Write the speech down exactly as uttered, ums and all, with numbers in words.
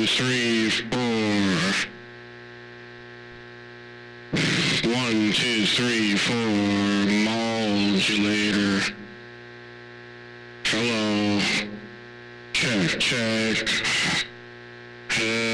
three, four. One, two, three, four. Modulator. Hello. Check, check. Hey.